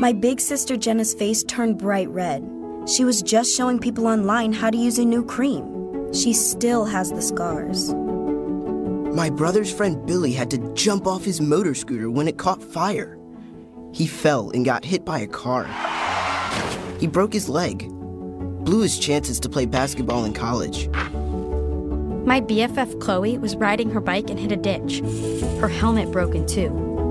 My big sister Jenna's face turned bright red. She was just showing people online how to use a new cream. She still has the scars. My brother's friend Billy had to jump off his motor scooter when it caught fire. He fell and got hit by a car. He broke his leg, blew his chances to play basketball in college. My BFF Chloe was riding her bike and hit a ditch. Her helmet broken too.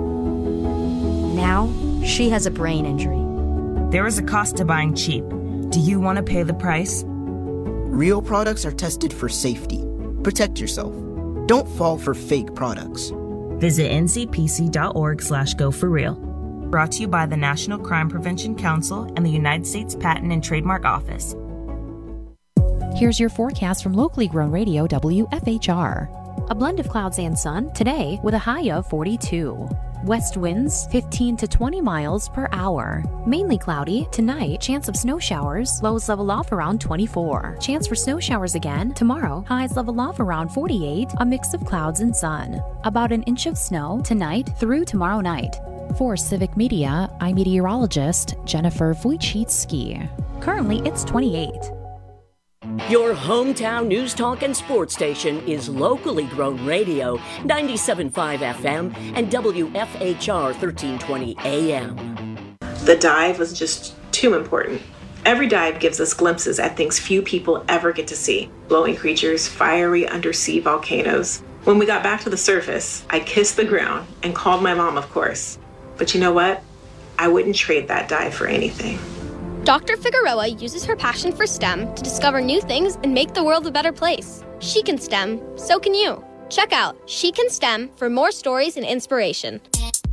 Now, she has a brain injury. There is a cost to buying cheap. Do you want to pay the price? Real products are tested for safety. Protect yourself. Don't fall for fake products. Visit ncpc.org/go4real. Brought to you by the National Crime Prevention Council and the United States Patent and Trademark Office. Here's your forecast from locally grown radio WFHR. A blend of clouds and sun today with a high of 42. West winds 15 to 20 miles per hour. Mainly cloudy tonight, chance of snow showers, lows level off around 24. Chance for snow showers again tomorrow, highs level off around 48, a mix of clouds and sun. About an inch of snow tonight through tomorrow night. For Civic Media, I'm meteorologist Jennifer Wojcicki. Currently, it's 28. Your hometown news talk and sports station is locally grown radio, 97.5 FM and WFHR 1320 AM. The dive was just too important. Every dive gives us glimpses at things few people ever get to see. Glowing creatures, fiery undersea volcanoes. When we got back to the surface, I kissed the ground and called my mom, of course. But you know what? I wouldn't trade that dive for anything. Dr. Figueroa uses her passion for STEM to discover new things and make the world a better place. She can STEM, so can you. Check out She Can STEM for more stories and inspiration.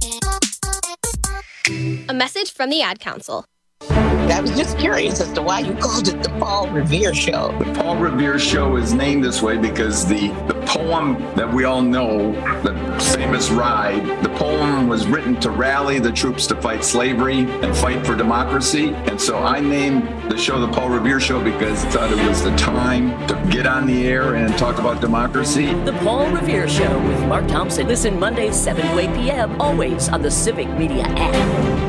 A message from the Ad Council. I was just curious as to why you called it the Paul Revere Show. The Paul Revere Show is named this way because the poem that we all know, the famous Ride, the poem was written to rally the troops to fight slavery and fight for democracy. And so I named the show the Paul Revere Show because I thought it was the time to get on the air and talk about democracy. The Paul Revere Show with Mark Thompson. Listen Mondays 7 to 8 p.m. always on the Civic Media app.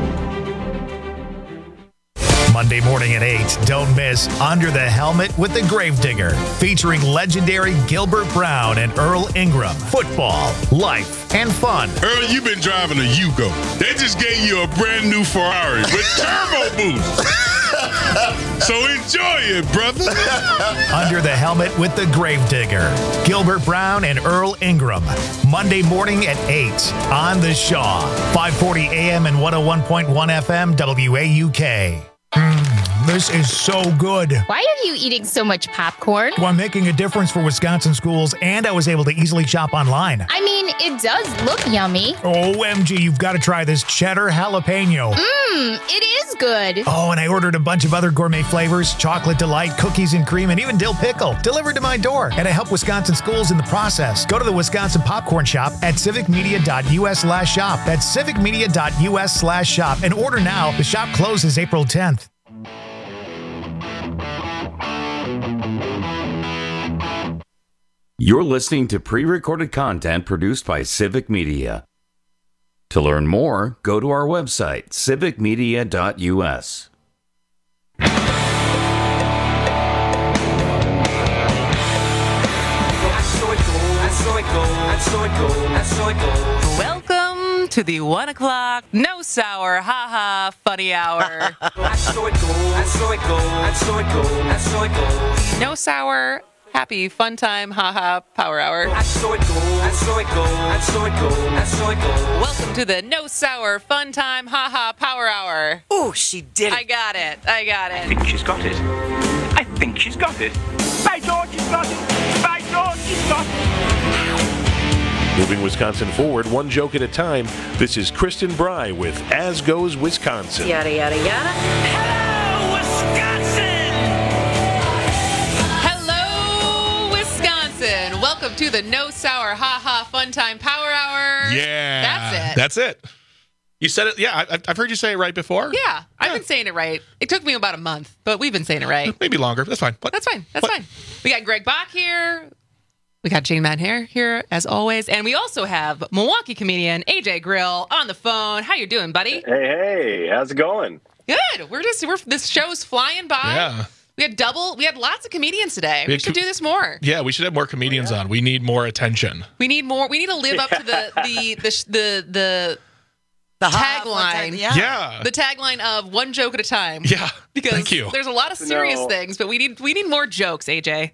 Monday morning at 8, don't miss Under the Helmet with the Gravedigger, featuring legendary Gilbert Brown and Earl Ingram. Football, life, and fun. Earl, you've been driving a Yugo. They just gave you a brand new Ferrari with turbo boost. So enjoy it, brother. Under the Helmet with the Gravedigger, Gilbert Brown and Earl Ingram. Monday morning at 8 on The Shaw, 540 AM and 101.1 FM WAUK. This is so good. Why are you eating so much popcorn? Well, I'm making a difference for Wisconsin schools, and I was able to easily shop online. I mean, it does look yummy. OMG, you've got to try this cheddar jalapeno. It is good. Oh, and I ordered a bunch of other gourmet flavors, chocolate delight, cookies and cream, and even dill pickle, delivered to my door. And I help Wisconsin schools in the process. Go to the Wisconsin Popcorn Shop at civicmedia.us/shop. That's civicmedia.us/shop. And order now. The shop closes April 10th. You're listening to pre-recorded content produced by Civic Media. To learn more, go to our website, civicmedia.us. Welcome to the 1 o'clock No Sour Haha Funny Hour. No Sour Happy Fun Time Haha Power Hour. Welcome to the No Sour Fun Time Haha Power Hour. Oh, she did it. I got it. I think she's got it. By George, she's got it. By George, she's got it. Moving Wisconsin forward, one joke at a time. This is Kristen Bry with As Goes Wisconsin. Yada, yada, yada. Hello, Wisconsin. Hello, Wisconsin. Welcome to the No Sour Haha Fun Time Power Hour. Yeah. That's it. You said it. Yeah, I've heard you say it right before. Yeah, I've been saying it right. It took me about a month, but we've been saying it right. Maybe longer. That's fine. That's fine. We got Greg Bach here. We got Jane Manher here, as always. And we also have Milwaukee comedian AJ Grill on the phone. How you doing, buddy? Hey, how's it going? Good. This show's flying by. Yeah. We had lots of comedians today. We should do this more. Yeah, we should have more comedians on. We need more attention. We need more. We need to live up to the tagline. Yeah. The tagline of one joke at a time. Yeah. Because Thank you. there's a lot of serious things, but we need more jokes, AJ.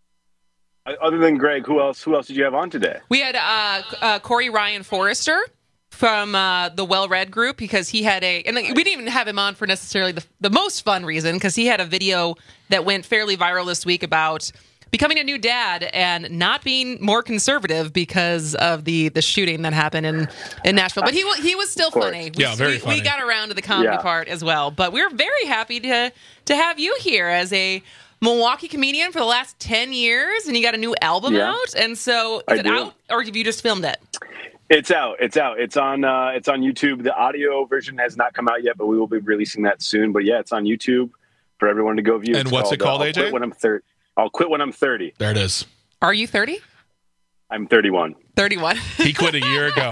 Other than Greg, who else did you have on today? We had Corey Ryan Forrester from the Well Read group, because he had and we didn't even have him on for necessarily the most fun reason, because he had a video that went fairly viral this week about becoming a new dad and not being more conservative because of the shooting that happened in Nashville. But he was still funny. Very funny. We got around to the comedy part as well. But we're very happy to have you here as a Milwaukee comedian for the last 10 years, and you got a new album out. And so is it out, or have you just filmed it? It's out. It's on YouTube. The audio version has not come out yet, but we will be releasing that soon. But yeah, it's on YouTube for everyone to go view. And what's it called, AJ? I'll quit when I'm 30. There it is. Are you 30? I'm 31. 31. He quit a year ago.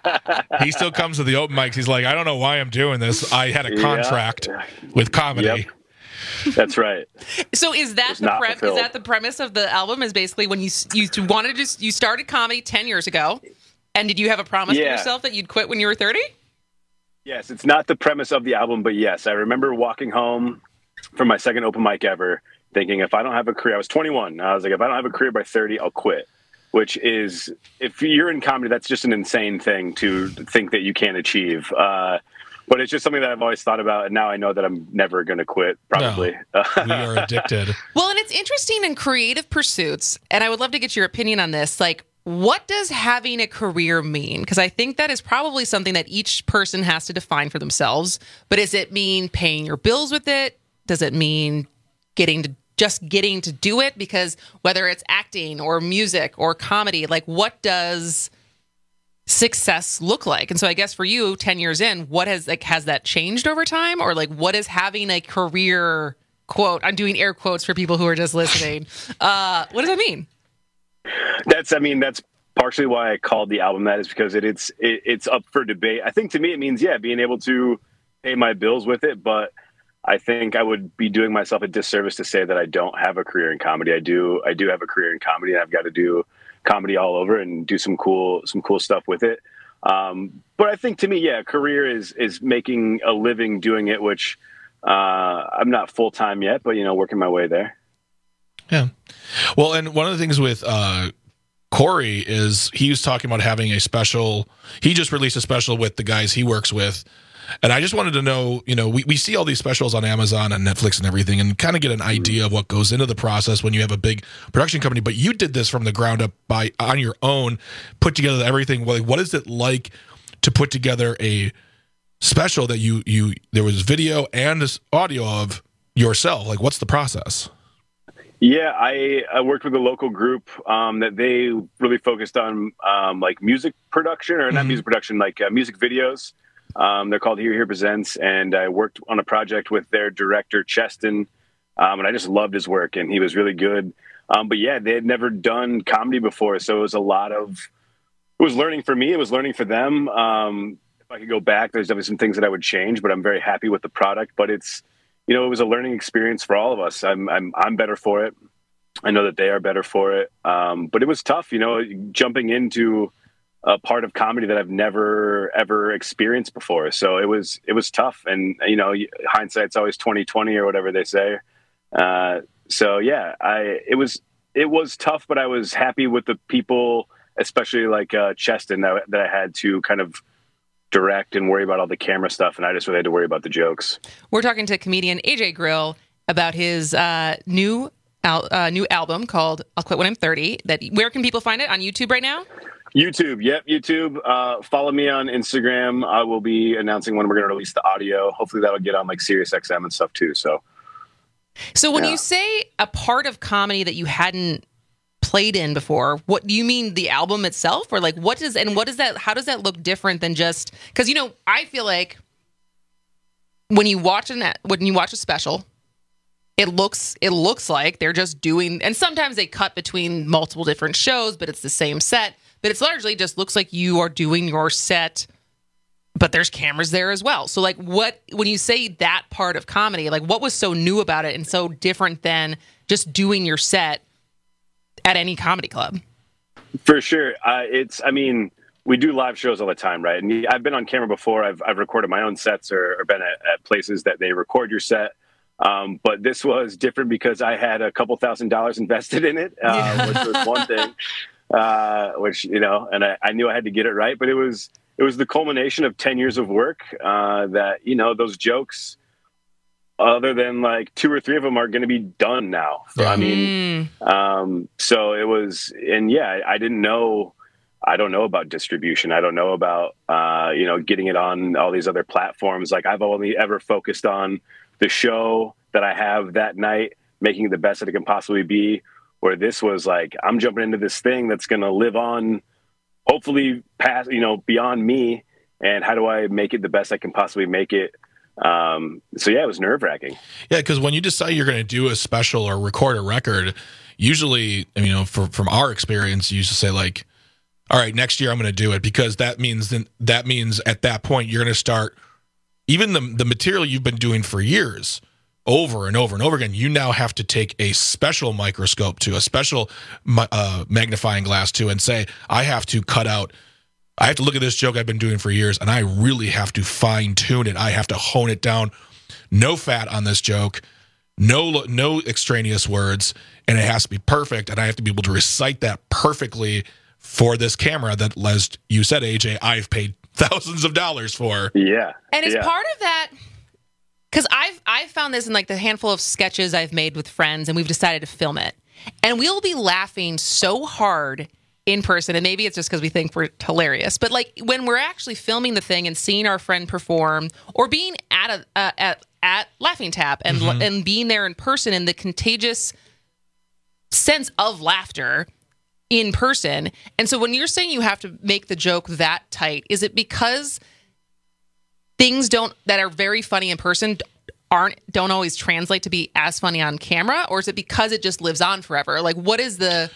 He still comes to the open mics. He's like, I don't know why I'm doing this. I had a contract with comedy. Yep. That's right. So is that the premise of the album? Is basically when you started comedy 10 years ago, and did you have a promise to yourself that you'd quit when you were 30? Yes, it's not the premise of the album, but yes, I remember walking home from my second open mic ever, thinking if I don't have a career, I was 21. I was like, if I don't have a career by 30, I'll quit. Which is, if you're in comedy, that's just an insane thing to think that you can't achieve. But it's just something that I've always thought about, and now I know that I'm never going to quit, probably. No, we are addicted. Well, and it's interesting in creative pursuits, and I would love to get your opinion on this. Like, what does having a career mean? Because I think that is probably something that each person has to define for themselves. But does it mean paying your bills with it? Does it mean getting to do it? Because whether it's acting or music or comedy, like, what does success look like? And so I guess for you, 10 years in, has that changed over time? Or like, what is having a career, quote, I'm doing air quotes for people who are just listening. What does that mean? That's partially why I called the album that, is because it's up for debate. I think to me, it means, being able to pay my bills with it. But I think I would be doing myself a disservice to say that I don't have a career in comedy. I do have a career in comedy, and I've got to do comedy all over and do some cool stuff with it. But I think to me, career is making a living doing it, which I'm not full time yet, but working my way there. Yeah. Well, and one of the things with Corey is he was talking about having a special. He just released a special with the guys he works with. And I just wanted to know, we see all these specials on Amazon and Netflix and everything, and kind of get an idea of what goes into the process when you have a big production company. But you did this from the ground up on your own, put together everything. What is it like to put together a special that there was video and this audio of yourself? Like, what's the process? Yeah, I worked with a local group that they really focused on like music production, or not music production, like music videos. They're called Here Presents, and I worked on a project with their director, Cheston, and I just loved his work, and he was really good. But yeah, they had never done comedy before, so it was learning for me, it was learning for them. If I could go back, there's definitely some things that I would change, but I'm very happy with the product. But it's, it was a learning experience for all of us. I'm better for it. I know that they are better for it. But it was tough, jumping into a part of comedy that I've never ever experienced before. So it was tough, and hindsight's always 20/20 or whatever they say. So yeah, it was tough, but I was happy with the people, especially like Cheston, that I had to kind of direct and worry about all the camera stuff, and I just really had to worry about the jokes. We're talking to comedian AJ Grill about his new album called "I'll Quit When I'm 30." Where can people find it? On YouTube right now? YouTube. Yep, YouTube. Follow me on Instagram. I will be announcing when we're going to release the audio. Hopefully that'll get on like SiriusXM and stuff too. So when you say a part of comedy that you hadn't played in before, what do you mean, the album itself, or like how does that look different than just, because I feel like when you watch a special, it looks like they're just doing, and sometimes they cut between multiple different shows, but it's the same set. But it's largely just looks like you are doing your set, but there's cameras there as well. So like when you say that part of comedy, like what was so new about it and so different than just doing your set at any comedy club? For sure. We do live shows all the time, right? And I've been on camera before. I've recorded my own sets or been at places that they record your set. But this was different because I had a couple $1,000s invested in it, which was one thing, and I knew I had to get it right. But it was the culmination of 10 years of work that, those jokes, other than like 2 or 3 of them, are going to be done now. So it was, and yeah, I don't know about distribution. I don't know about, getting it on all these other platforms. Like I've only ever focused on the show that I have that night, making it the best that it can possibly be, where this was like, I'm jumping into this thing that's going to live on, hopefully past, beyond me. And how do I make it the best I can possibly make it? So yeah, it was nerve wracking. Yeah. Cause when you decide you're going to do a special or record a record, usually, from our experience, you used to say like, all right, next year I'm going to do it, because that means at that point, you're going to start even the material you've been doing for years over and over and over again. You now have to take a special microscope to, a special magnifying glass to, and say, I have to look at this joke I've been doing for years, and I really have to fine tune it. I have to hone it down. No fat on this joke, no extraneous words, and it has to be perfect. And I have to be able to recite that perfectly for this camera that, as you said, AJ, I've paid thousands of dollars for. Yeah. And it's part of that, because I've found this in like the handful of sketches I've made with friends, and we've decided to film it. And we'll be laughing so hard in person, and maybe it's just because we think we're hilarious, but like when we're actually filming the thing and seeing our friend perform, or being at Laughing Tap and and being there in person, and the contagious sense of laughter in person. And so when you're saying you have to make the joke that tight, is it because things that are very funny in person don't always translate to be as funny on camera, or is it because it just lives on forever? Like what is the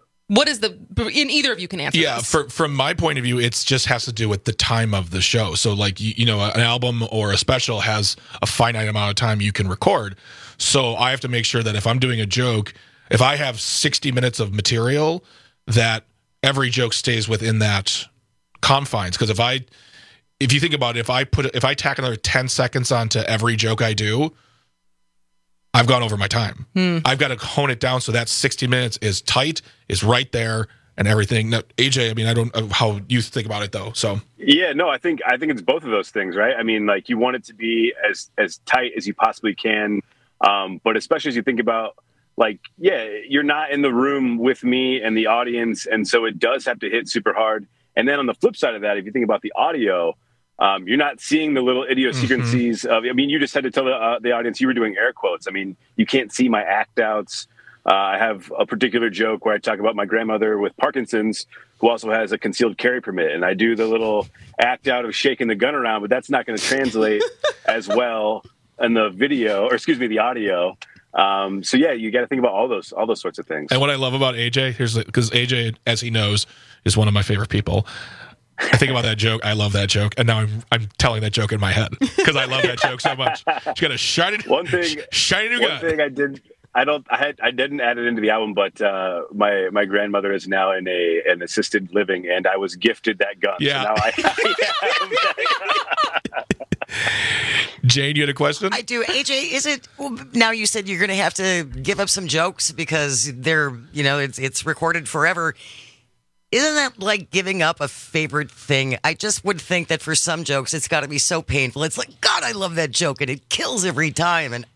in either of you can answer this. From my point of view, it just has to do with the time of the show. So like an album or a special has a finite amount of time you can record. So I have to make sure that if I'm doing a joke, if I have 60 minutes of material, that every joke stays within that confines. Because if you think about it, if I tack another 10 seconds onto every joke I do, I've gone over my time. I've got to hone it down so that 60 minutes is tight, is right there, and everything. Now, AJ, I don't know how you think about it though. So yeah, no, I think it's both of those things, right? I mean, like you want it to be as tight as you possibly can, but especially as you think about, like, yeah, you're not in the room with me and the audience, and so it does have to hit super hard. And then on the flip side of that, if you think about the audio, you're not seeing the little idiosyncrasies of, you just had to tell the audience you were doing air quotes. I mean, you can't see my act outs. I have a particular joke where I talk about my grandmother with Parkinson's, who also has a concealed carry permit. And I do the little act out of shaking the gun around, but that's not going to translate as well in the the audio. So yeah, you got to think about all those sorts of things. And what I love about AJ, because AJ, as he knows, is one of my favorite people. I think about that joke. I love that joke, and now I'm telling that joke in my head because I love that joke so much. She got a shiny new gun. One thing I did. I didn't add it into the album, but my grandmother is now in an assisted living, and I was gifted that gun. Yeah. So now I have that gun. Jane, you had a question? I do. AJ, is it now? You said you're going to have to give up some jokes because they're it's recorded forever. Isn't that like giving up a favorite thing? I just would think that for some jokes, it's got to be so painful. It's like, God, I love that joke, and it kills every time. And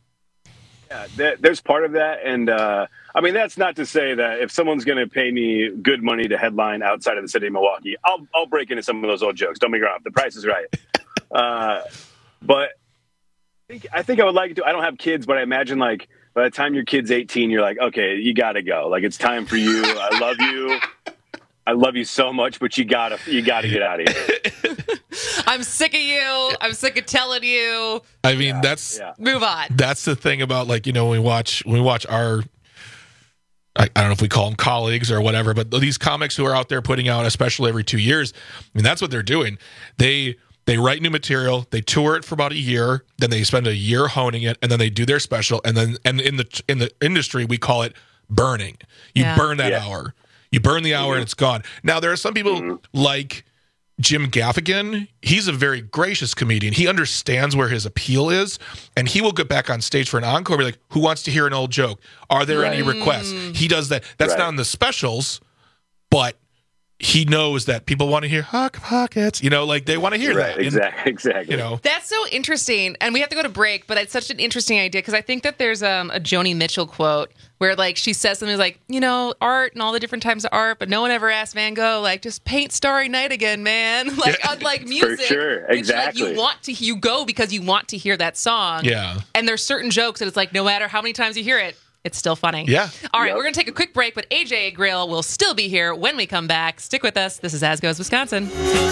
yeah, there's part of that, and that's not to say that if someone's going to pay me good money to headline outside of the city of Milwaukee, I'll break into some of those old jokes. Don't be wrong, the price is right. But I think I would like to. I don't have kids, but I imagine like by the time your kid's 18, you're like, okay, you got to go. Like it's time for you. I love you. I love you so much, but you gotta get out of here. I'm sick of you. I'm sick of telling you. I mean, that's move on. That's the thing about, like, you know, when we watch our, I don't know if we call them colleagues or whatever, but these comics who are out there putting out, especially every 2 years, I mean, that's what they're doing. They write new material, they tour it for about a year, then they spend a year honing it, and then they do their special, and in the industry we call it burning. You burn that hour. You burn the hour and it's gone. Now, there are some people like Jim Gaffigan. He's a very gracious comedian. He understands where his appeal is, and he will get back on stage for an encore and be like, who wants to hear an old joke? Are there any requests? He does that. That's not in the specials, but he knows that people want to hear Hot Pockets. You know, like, they want to hear that. Exactly. You know, that's so interesting. And we have to go to break, but it's such an interesting idea because I think that there's a Joni Mitchell quote where, like, she says something like, you know, art and all the different types of art, but no one ever asked Van Gogh, like, just paint Starry Night again, man. Like, unlike music, for sure. Exactly. Which, like, you go because you want to hear that song. Yeah. And there's certain jokes that it's like, no matter how many times you hear it, it's still funny. Yeah. All right, we're going to take a quick break, but AJ Grill will still be here when we come back. Stick with us. This is As Goes Wisconsin.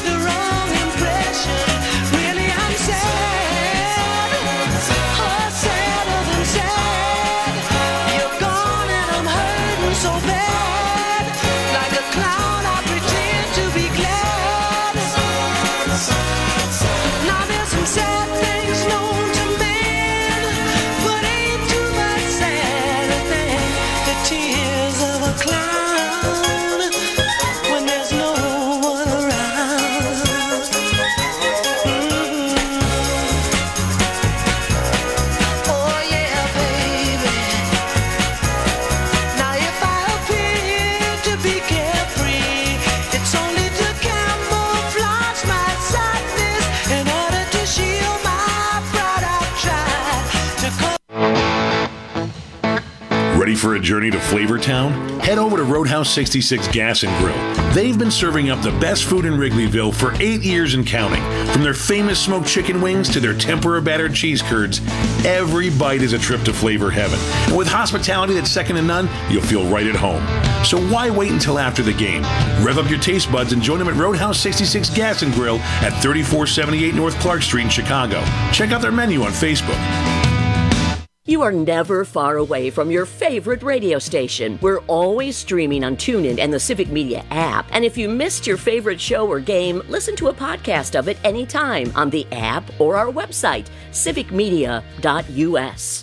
Ready for a journey to Flavortown? Head over to Roadhouse 66 Gas and Grill. They've been serving up the best food in Wrigleyville for 8 years and counting. From their famous smoked chicken wings to their tempura battered cheese curds, every bite is a trip to flavor heaven. And with hospitality that's second to none, you'll feel right at home. So why wait until after the game? Rev up your taste buds and join them at Roadhouse 66 Gas and Grill at 3478 North Clark Street in Chicago. Check out their menu on Facebook. You are never far away from your favorite radio station. We're always streaming on TuneIn and the Civic Media app. And if you missed your favorite show or game, listen to a podcast of it anytime on the app or our website, civicmedia.us.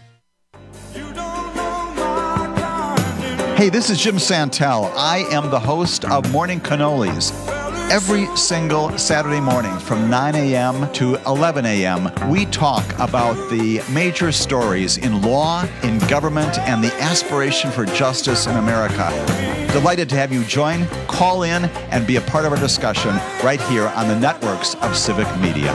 Hey, this is Jim Santel. I am the host of Morning Cannolis. Every single Saturday morning from 9 a.m. to 11 a.m., we talk about the major stories in law, in government, and the aspiration for justice in America. Delighted to have you join, call in, and be a part of our discussion right here on the networks of Civic Media.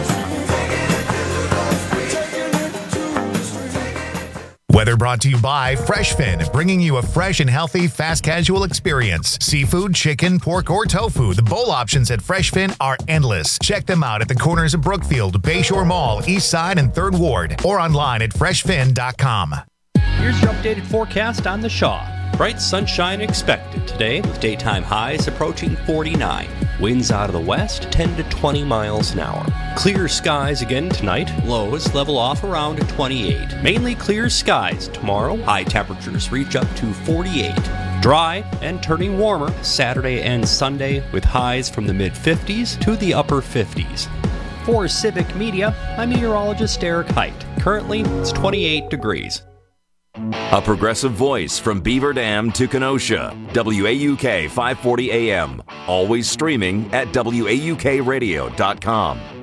Weather brought to you by FreshFin, bringing you a fresh and healthy fast casual experience. Seafood, chicken, pork, or tofu. The bowl options at FreshFin are endless. Check them out at the corners of Brookfield, Bayshore Mall, East Side, and 3rd Ward, or online at freshfin.com. Here's your updated forecast on the Shaw. Bright sunshine expected today with daytime highs approaching 49. Winds out of the west 10 to 20 miles an hour. Clear skies again tonight. Lows level off around 28. Mainly clear skies tomorrow. High temperatures reach up to 48. Dry and turning warmer Saturday and Sunday with highs from the mid-50s to the upper 50s. For Civic Media, I'm meteorologist Eric Height. Currently, it's 28 degrees. A progressive voice from Beaver Dam to Kenosha. WAUK 540 AM. Always streaming at WAUKradio.com.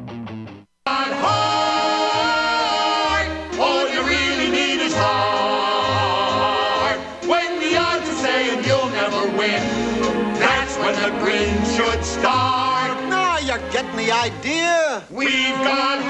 All you really need is heart. When the odds are saying you'll never win, that's when the green should start. Now you're getting the idea. We've got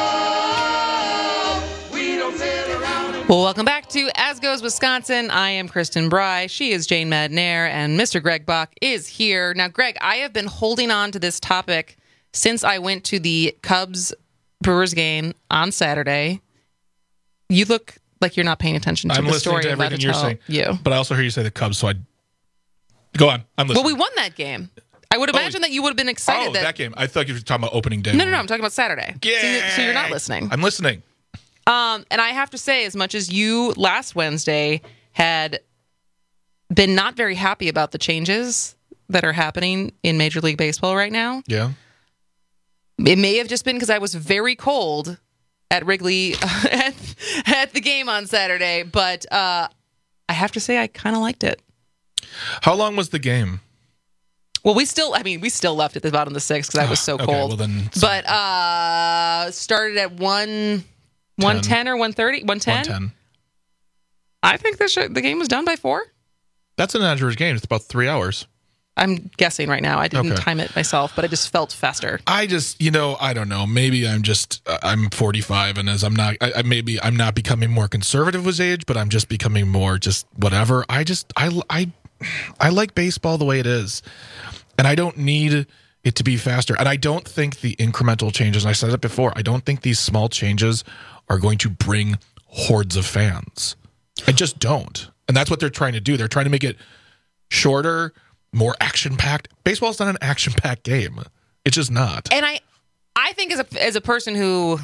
hope. We don't sit around. Well, welcome back to As Goes Wisconsin. I am Kristen Bry. She is Jane Madnair, and Mr. Greg Bach is here. Now, Greg, I have been holding on to this topic since I went to the Cubs-Brewers game on Saturday. You look like you're not paying attention to the story. I'm listening to everything you're saying. You. But I also hear you say the Cubs, so I... Go on. I'm listening. Well, we won that game. I would imagine that you would have been excited. That game. I thought you were talking about opening day. No, I'm talking about Saturday. Yeah. So you're not listening. I'm listening. And I have to say, as much as you last Wednesday had been not very happy about the changes that are happening in Major League Baseball right now. Yeah. It may have just been because I was very cold at Wrigley at the game on Saturday, but I have to say I kind of liked it. How long was the game? Well, we still left at the bottom of the sixth because I was so cold. Well then, but started at 1:10 or 1:30? 1:10? I think the game was done by 4. That's an average game. It's about 3 hours. I'm guessing right now. I didn't time it myself, but it just felt faster. I don't know. Maybe I'm 45, and as I'm not becoming more conservative with age, but I'm just becoming more just whatever. I like baseball the way it is, and I don't need it to be faster. And I don't think the incremental changes, and I said it before, I don't think these small changes are going to bring hordes of fans. I just don't. And that's what they're trying to do. They're trying to make it shorter, more action-packed. Baseball's not an action-packed game. It's just not. And I think as a person who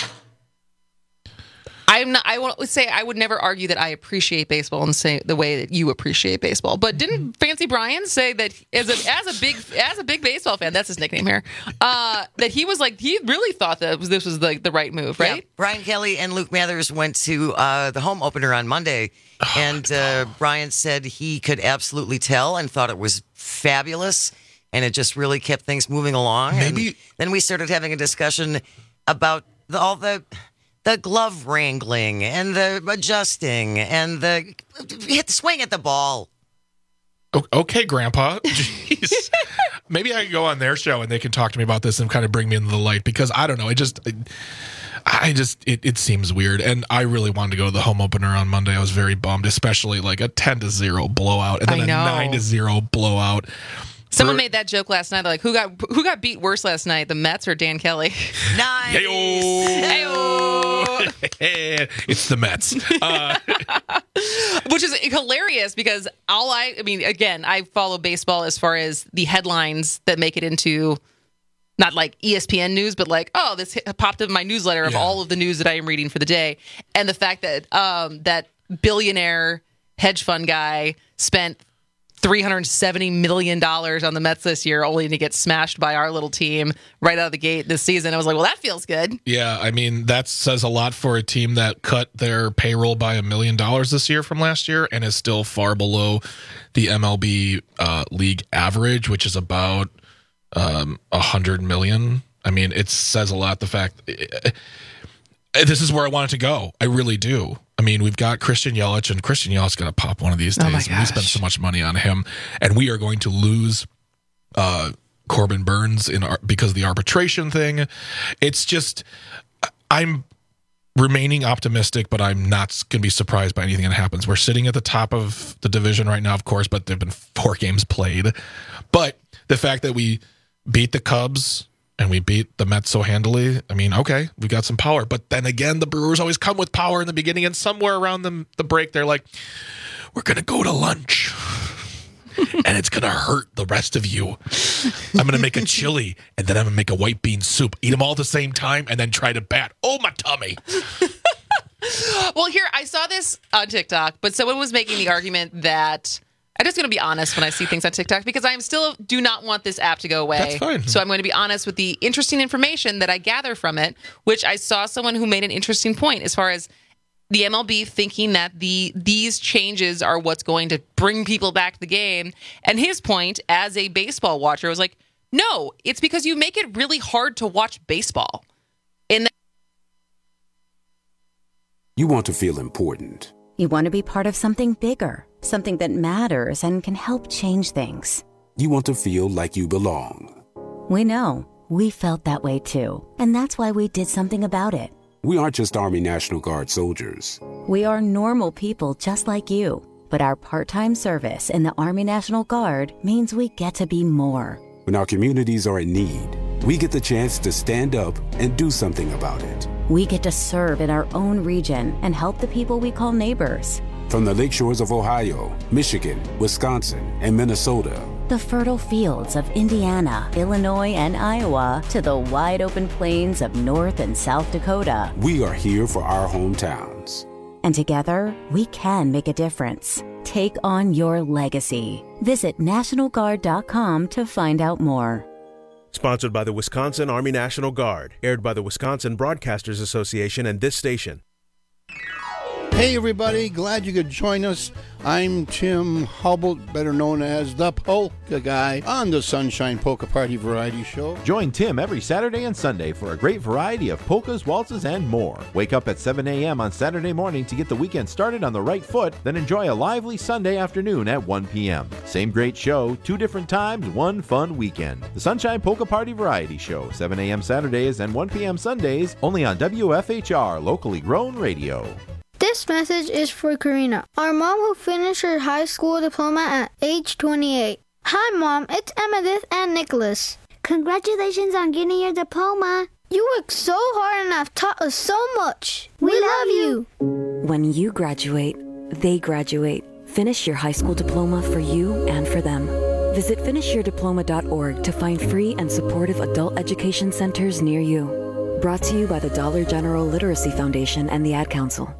I won't say I would never argue that I appreciate baseball and say the way that you appreciate baseball. But didn't Fancy Brian say that as a big baseball fan, that's his nickname here, that he was like, he really thought that this was like the right move, right? Yeah. Brian Kelly and Luke Mathers went to the home opener on Monday, and Brian said he could absolutely tell and thought it was fabulous, and it just really kept things moving along. Maybe and then we started having a discussion about all the glove wrangling and the adjusting and the swing at the ball. Okay, Grandpa. Jeez. Maybe I can go on their show and they can talk to me about this and kind of bring me into the light, because I don't know. It seems weird. And I really wanted to go to the home opener on Monday. I was very bummed, especially like a 10-0 blowout and then a 9-0 blowout. Someone made that joke last night. They're like, who got beat worse last night, the Mets or Dan Kelly? Nice. Hey-o. It's the Mets. Which is hilarious because I follow baseball as far as the headlines that make it into not like ESPN news, but like, oh, this popped up in my newsletter of all of the news that I am reading for the day. And the fact that that billionaire hedge fund guy spent $370 million on the Mets this year, only to get smashed by our little team right out of the gate this season. I was like, well, that feels good. Yeah, I mean, that says a lot for a team that cut their payroll by $1 million this year from last year and is still far below the MLB league average, which is about $100 million. I mean, it says a lot, the fact this is where I want it to go. I really do. I mean, we've got Christian Yelich, and Christian Yelich going to pop one of these days. We spent so much money on him, and we are going to lose Corbin Burns because of the arbitration thing. It's just, I'm remaining optimistic, but I'm not going to be surprised by anything that happens. We're sitting at the top of the division right now, of course, but there have been 4 games played. But the fact that we beat the Cubs and we beat the Mets so handily, I mean, okay, we got some power. But then again, the Brewers always come with power in the beginning, and somewhere around the break, they're like, we're going to go to lunch, and it's going to hurt the rest of you. I'm going to make a chili, and then I'm going to make a white bean soup. Eat them all at the same time, and then try to bat. Oh, my tummy. Well, here, I saw this on TikTok, but someone was making the argument that I'm just going to be honest when I see things on TikTok, because I do not want this app to go away. That's fine. So I'm going to be honest with the interesting information that I gather from it, which I saw someone who made an interesting point as far as the MLB thinking that these changes are what's going to bring people back to the game. And his point as a baseball watcher was like, no, it's because you make it really hard to watch baseball. You want to feel important. You want to be part of something bigger, something that matters and can help change things. You want to feel like you belong. We know. We felt that way too. And that's why we did something about it. We aren't just Army National Guard soldiers. We are normal people just like you. But our part-time service in the Army National Guard means we get to be more. When our communities are in need, we get the chance to stand up and do something about it. We get to serve in our own region and help the people we call neighbors. From the lakeshores of Ohio, Michigan, Wisconsin, and Minnesota, The fertile fields of Indiana, Illinois, and Iowa to the wide open plains of North and South Dakota. We are here for our hometowns. And together, we can make a difference. Take on your legacy. Visit NationalGuard.com to find out more. Sponsored by the Wisconsin Army National Guard. Aired by the Wisconsin Broadcasters Association and this station. Hey everybody, glad you could join us. I'm Tim Hubble, better known as the Polka Guy, on the Sunshine Polka Party Variety Show. Join Tim every Saturday and Sunday for a great variety of polkas, waltzes, and more. Wake up at 7 a.m. on Saturday morning to get the weekend started on the right foot, then enjoy a lively Sunday afternoon at 1 p.m. Same great show, 2 different times, 1 fun weekend. The Sunshine Polka Party Variety Show, 7 a.m. Saturdays and 1 p.m. Sundays, only on WFHR, locally grown radio. This message is for Karina, our mom who finished her high school diploma at age 28. Hi, Mom. It's Emmettith and Nicholas. Congratulations on getting your diploma. You worked so hard and have taught us so much. We love you. When you graduate, they graduate. Finish your high school diploma for you and for them. Visit finishyourdiploma.org to find free and supportive adult education centers near you. Brought to you by the Dollar General Literacy Foundation and the Ad Council.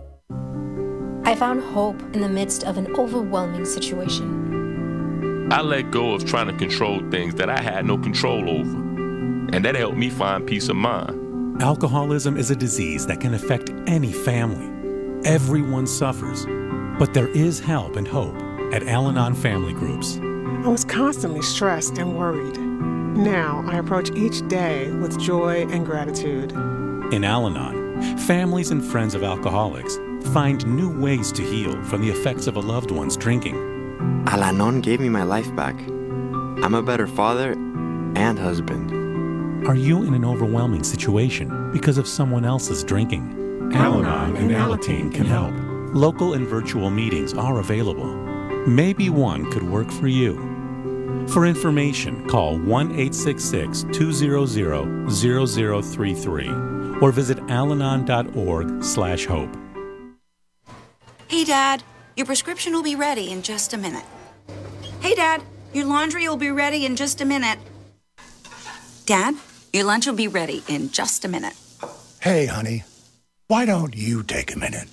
I found hope in the midst of an overwhelming situation. I let go of trying to control things that I had no control over, and that helped me find peace of mind. Alcoholism is a disease that can affect any family. Everyone suffers, but there is help and hope at Al-Anon Family Groups. I was constantly stressed and worried. Now I approach each day with joy and gratitude. In Al-Anon, families and friends of alcoholics find new ways to heal from the effects of a loved one's drinking. Al-Anon gave me my life back. I'm a better father and husband. Are you in an overwhelming situation because of someone else's drinking? Al-Anon and Alateen can help. Local and virtual meetings are available. Maybe one could work for you. For information, call 1-866-200-0033 or visit alanon.org/hope. Hey, Dad, your prescription will be ready in just a minute. Hey, Dad, your laundry will be ready in just a minute. Dad, your lunch will be ready in just a minute. Hey, honey, why don't you take a minute?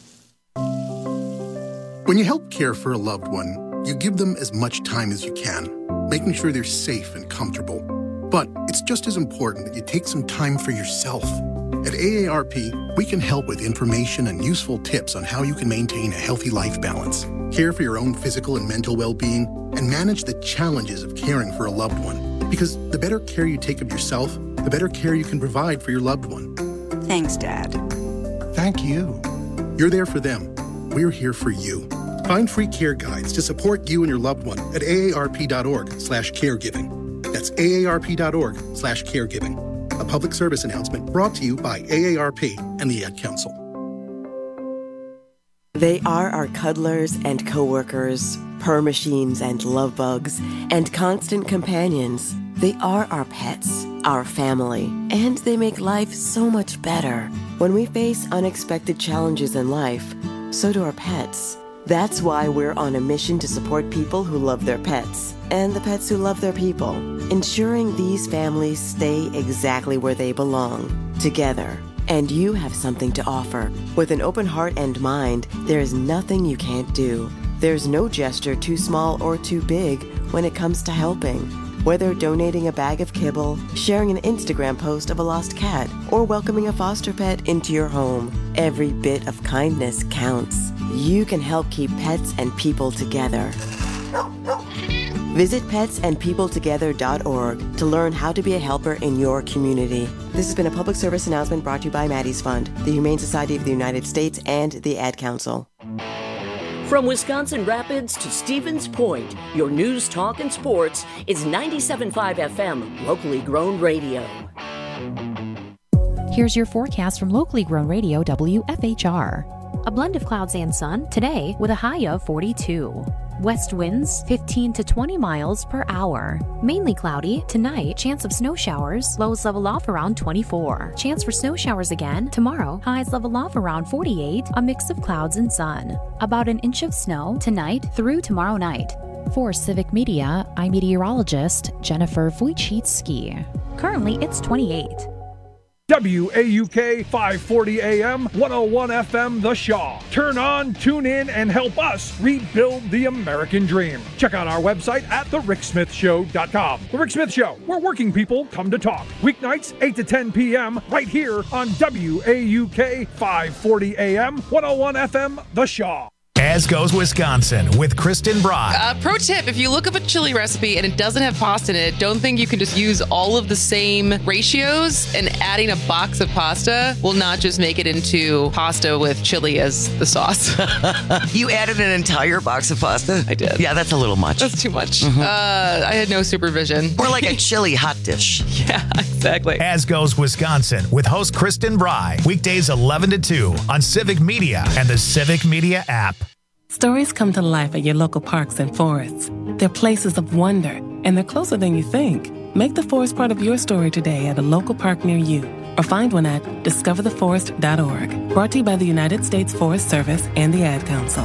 When you help care for a loved one, you give them as much time as you can, making sure they're safe and comfortable. But it's just as important that you take some time for yourself. At AARP, we can help with information and useful tips on how you can maintain a healthy life balance, care for your own physical and mental well-being, and manage the challenges of caring for a loved one. Because the better care you take of yourself, the better care you can provide for your loved one. Thanks, Dad. Thank you. You're there for them. We're here for you. Find free care guides to support you and your loved one at aarp.org/caregiving. That's aarp.org/caregiving. A public service announcement brought to you by AARP and the Ad Council. They are our cuddlers and coworkers, purr machines and love bugs, and constant companions. They are our pets, our family, and they make life so much better. When we face unexpected challenges in life, so do our pets. That's why we're on a mission to support people who love their pets and the pets who love their people, ensuring these families stay exactly where they belong, together. And you have something to offer. With an open heart and mind, there is nothing you can't do. There's no gesture too small or too big when it comes to helping. Whether donating a bag of kibble, sharing an Instagram post of a lost cat, or welcoming a foster pet into your home, every bit of kindness counts. You can help keep pets and people together. Visit petsandpeopletogether.org to learn how to be a helper in your community. This has been a public service announcement brought to you by Maddie's Fund, the Humane Society of the United States, and the Ad Council. From Wisconsin Rapids to Stevens Point, your news, talk, and sports is 97.5 FM, locally grown radio. Here's your forecast from locally grown radio WFHR. A blend of clouds and sun today with a high of 42. West winds 15 to 20 miles per hour. Mainly cloudy tonight, chance of snow showers, lows level off around 24. Chance for snow showers again tomorrow, highs level off around 48, a mix of clouds and sun. About an inch of snow tonight through tomorrow night. For Civic Media, I'm meteorologist Jennifer Wojcicki. Currently, it's 28. WAUK 540 AM, 101 FM, The Shaw. Turn on, tune in, and help us rebuild the American dream. Check out our website at thericksmithshow.com. The Rick Smith Show, where working people come to talk. Weeknights, 8 to 10 p.m., right here on WAUK 540 AM, 101 FM, The Shaw. As Goes Wisconsin with Kristen Brock. Pro tip, if you look up a chili recipe and it doesn't have pasta in it, don't think you can just use all of the same ratios, and adding a box of pasta will not just make it into pasta with chili as the sauce. You added an entire box of pasta? I did. Yeah, that's a little much. That's too much. Mm-hmm. I had no supervision. More like a chili hot dish. Yeah, exactly. As Goes Wisconsin with host Kristen Bry. Weekdays 11 to 2 on Civic Media and the Civic Media app. Stories come to life at your local parks and forests. They're places of wonder, and they're closer than you think. Make the forest part of your story today at a local park near you, or find one at discovertheforest.org. Brought to you by the United States Forest Service and the Ad Council.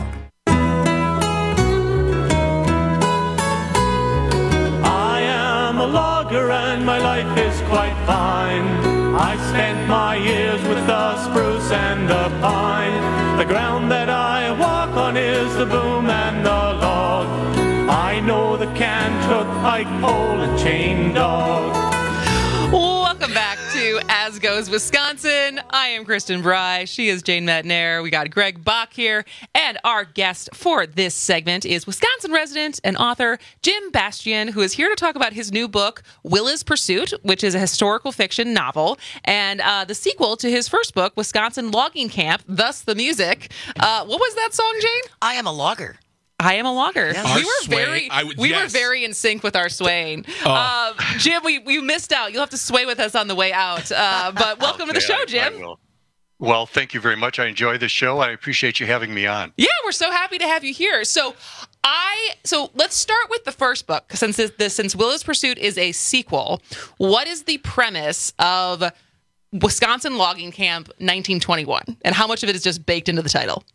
I am a logger and my life is quite fine. I spent my years with the spruce and the pine. The ground that I walk on is the boom and the log. I know the Kantuk, pike pole, and chain dog. Welcome back to As Goes Wisconsin. I am Kristen Bry. She is Jane Metnair. We got Greg Bach here. And our guest for this segment is Wisconsin resident and author Jim Bastian, who is here to talk about his new book, Willa's Pursuit, which is a historical fiction novel, and the sequel to his first book, Wisconsin Logging Camp, thus the music. What was that song, Jane? I Am a Logger. I am a logger. Yes. We were very in sync with our swaying. Jim, we missed out. You'll have to sway with us on the way out. But welcome to the show, Jim. I will. Well, thank you very much. I enjoy the show. I appreciate you having me on. Yeah, we're so happy to have you here. So let's start with the first book, since Willa's Pursuit is a sequel. What is the premise of Wisconsin Logging Camp 1921, and how much of it is just baked into the title?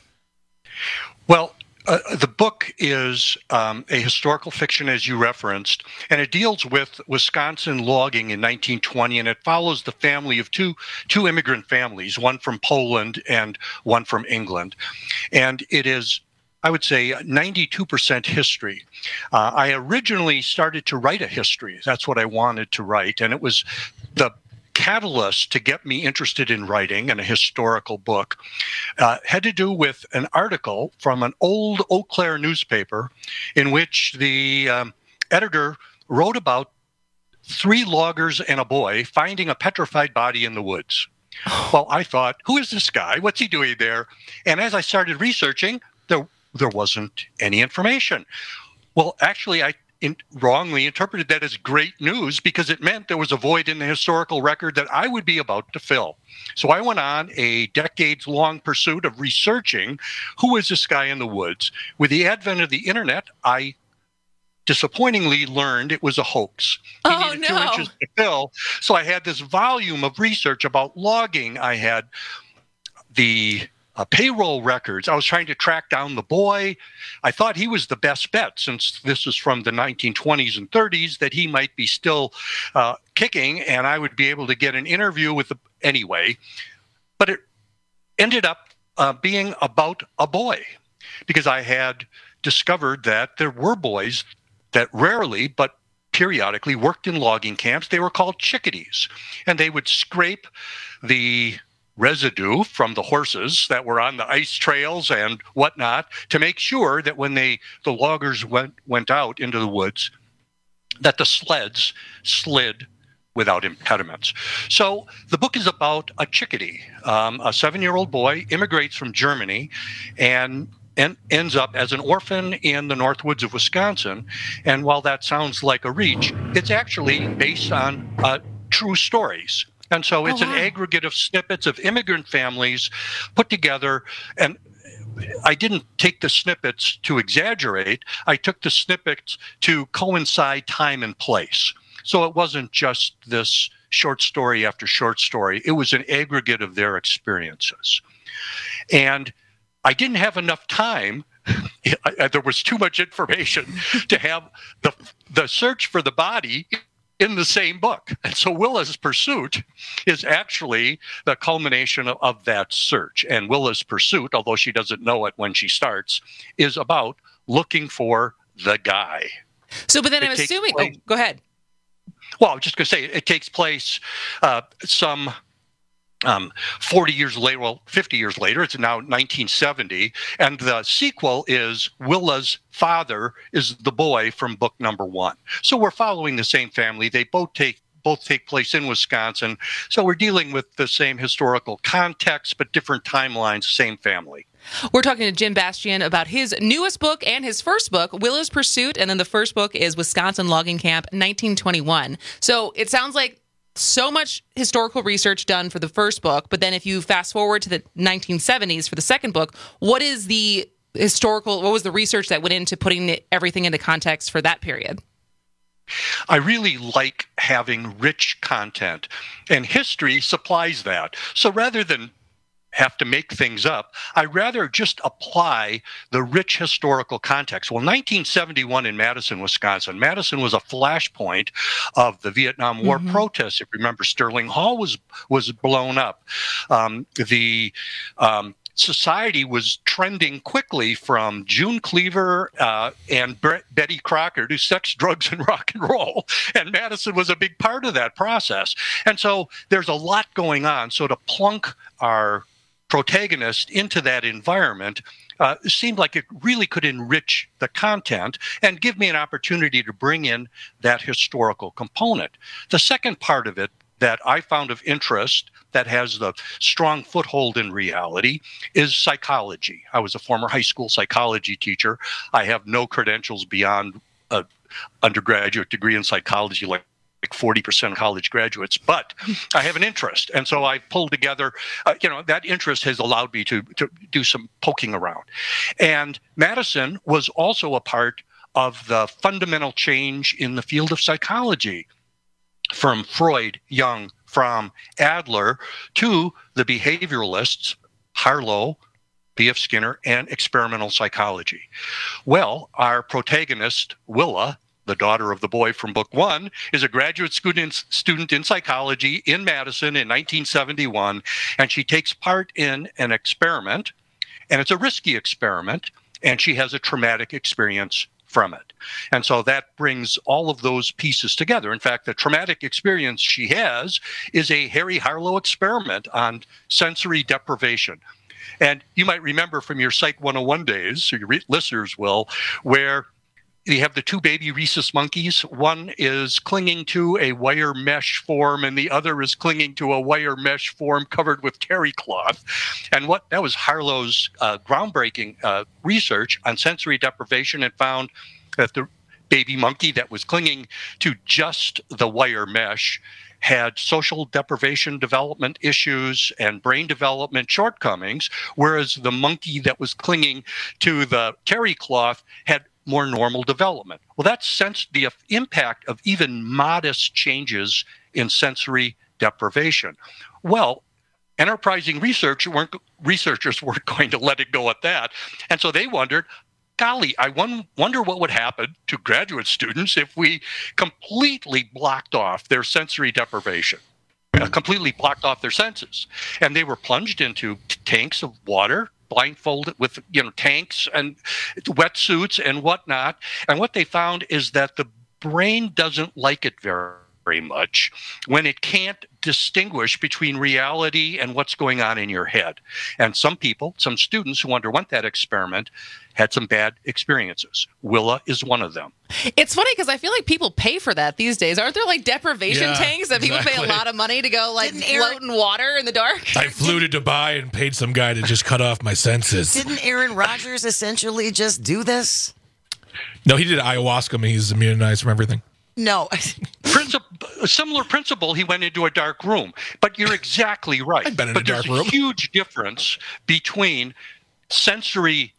Well, the book is a historical fiction, as you referenced, and it deals with Wisconsin logging in 1920, and it follows the family of two immigrant families, one from Poland and one from England. And it is, I would say, 92% history. I originally started to write a history. That's what I wanted to write, and it was the catalyst to get me interested in writing and a historical book had to do with an article from an old Eau Claire newspaper in which the editor wrote about 3 loggers and a boy finding a petrified body in the woods. Well, I thought, who is this guy? What's he doing there? And as I started researching, there wasn't any information. Well, actually, I wrongly interpreted that as great news because it meant there was a void in the historical record that I would be about to fill. So I went on a decades-long pursuit of researching who is this guy in the woods. With the advent of the internet, I disappointingly learned it was a hoax. He needed 2 inches to fill. So I had this volume of research about logging. I had the payroll records. I was trying to track down the boy. I thought he was the best bet, since this was from the 1920s and 30s, that he might be still kicking and I would be able to get an interview with him anyway. But it ended up being about a boy, because I had discovered that there were boys that rarely but periodically worked in logging camps. They were called chickadees, and they would scrape the residue from the horses that were on the ice trails and whatnot to make sure that when the loggers went out into the woods, that the sleds slid without impediments. So the book is about a chickadee. A 7-year-old boy immigrates from Germany and ends up as an orphan in the North Woods of Wisconsin. And while that sounds like a reach, it's actually based on true stories. And so it's an aggregate of snippets of immigrant families put together. And I didn't take the snippets to exaggerate. I took the snippets to coincide time and place. So it wasn't just this short story after short story. It was an aggregate of their experiences. And I didn't have enough time there was too much information to have the search for the body in the same book. And so Willa's Pursuit is actually the culmination of that search. And Willa's Pursuit, although she doesn't know it when she starts, is about looking for the guy. So, but then I'm assuming, go ahead. Well, I was just going to say, it takes place some 40 years later, well, 50 years later. It's now 1970. And the sequel is Willa's father is the boy from book number 1. So we're following the same family. They both take place in Wisconsin. So we're dealing with the same historical context, but different timelines, same family. We're talking to Jim Bastian about his newest book and his first book, Willa's Pursuit, and then the first book is Wisconsin Logging Camp, 1921. So it sounds like so much historical research done for the first book, but then if you fast forward to the 1970s for the second book, what was the research that went into putting everything into context for that period? I really like having rich content, and history supplies that. So rather than have to make things up, I'd rather just apply the rich historical context. Well, 1971 in Madison, Wisconsin, Madison was a flashpoint of the Vietnam War protests. If you remember, Sterling Hall was blown up. The society was trending quickly from June Cleaver and Betty Crocker to sex, drugs, and rock and roll. And Madison was a big part of that process. And so there's a lot going on. So to plunk our protagonist into that environment seemed like it really could enrich the content and give me an opportunity to bring in that historical component. The second part of it that I found of interest that has the strong foothold in reality is psychology. I was a former high school psychology teacher. I have no credentials beyond an undergraduate degree in psychology like 40% of college graduates, but I have an interest. And so I pulled together, that interest has allowed me to do some poking around. And Madison was also a part of the fundamental change in the field of psychology from Freud, Jung, Fromm, Adler to the behavioralists, Harlow, B.F. Skinner, and experimental psychology. Well, our protagonist, Willa, the daughter of the boy from book 1, is a graduate student in psychology in Madison in 1971, and she takes part in an experiment, and it's a risky experiment, and she has a traumatic experience from it. And so that brings all of those pieces together. In fact, the traumatic experience she has is a Harry Harlow experiment on sensory deprivation. And you might remember from your Psych 101 days, or your listeners will, where you have the two baby rhesus monkeys. One is clinging to a wire mesh form, and the other is clinging to a wire mesh form covered with terry cloth. And that was Harlow's groundbreaking research on sensory deprivation, and found that the baby monkey that was clinging to just the wire mesh had social deprivation development issues and brain development shortcomings, whereas the monkey that was clinging to the terry cloth had more normal development. Well, that's the impact of even modest changes in sensory deprivation. Well, enterprising researchers weren't going to let it go at that. And so they wondered, golly, I wonder what would happen to graduate students if we completely blocked off their sensory deprivation, completely blocked off their senses. And they were plunged into tanks of water, blindfolded with tanks and wetsuits and whatnot. And what they found is that the brain doesn't like it very much when it can't distinguish between reality and what's going on in your head. And some students who underwent that experiment had some bad experiences. Willa is one of them. It's funny because I feel like people pay for that these days. Aren't there like deprivation tanks that people pay a lot of money to go float in water in the dark? I flew to Dubai and paid some guy to just cut off my senses. Didn't Aaron Rodgers essentially just do this? No, he did ayahuasca. He's immunized from everything. No. A similar principle, he went into a dark room. But you're exactly right. I've been in a dark room. There's a huge difference between sensory